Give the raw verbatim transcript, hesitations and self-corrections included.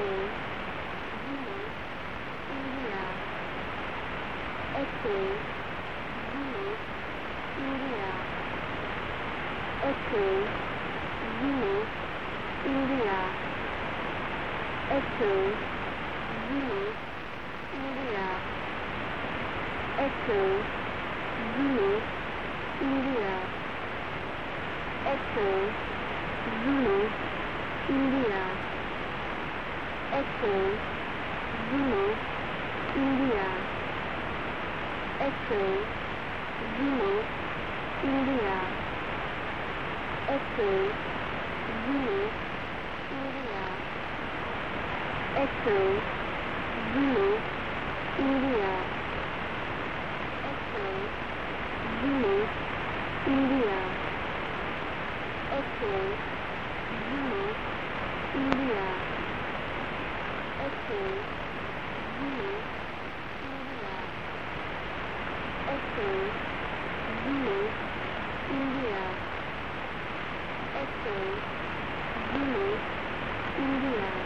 Echo, Zulu, India. Echo, Zulu, India. Echo, Zulu, India. Echo, Zulu, India. Echo, Zulu, India. Echo, Zulu, India. Echo, Zulu, India. Echo, Zulu, India. Echo, Zulu, India. Echo, Zulu, India. Echo, Zulu, India. Echo, Zulu, India. Echo, Zulu, India. Echo, Zulu, India. Echo, Zulu, India.